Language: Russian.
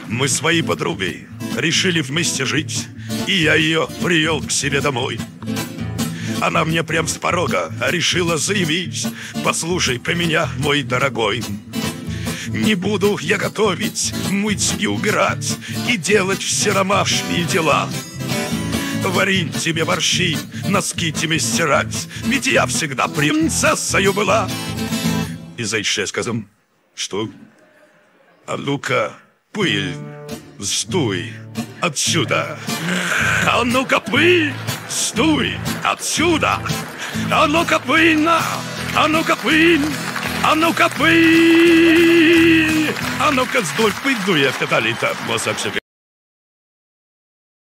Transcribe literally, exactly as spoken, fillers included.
Мы своей подругой решили вместе жить, и я ее привел к себе домой. Она мне прям с порога решила заявить: послушай про меня, мой дорогой, не буду я готовить, мыть и убирать, и делать все домашние дела. Варить тебе борщи, носки тебе стирать, ведь я всегда принцессою была. И зайчая сказал: что? А ну-ка, пыль, сдуй отсюда. А ну-ка, пыль, сдуй отсюда. А ну-ка, пыль, на, а ну-ка, пыль, а ну-ка, пыль, а ну-ка, сдуй, пыль, дуй, это далее, вот вообще.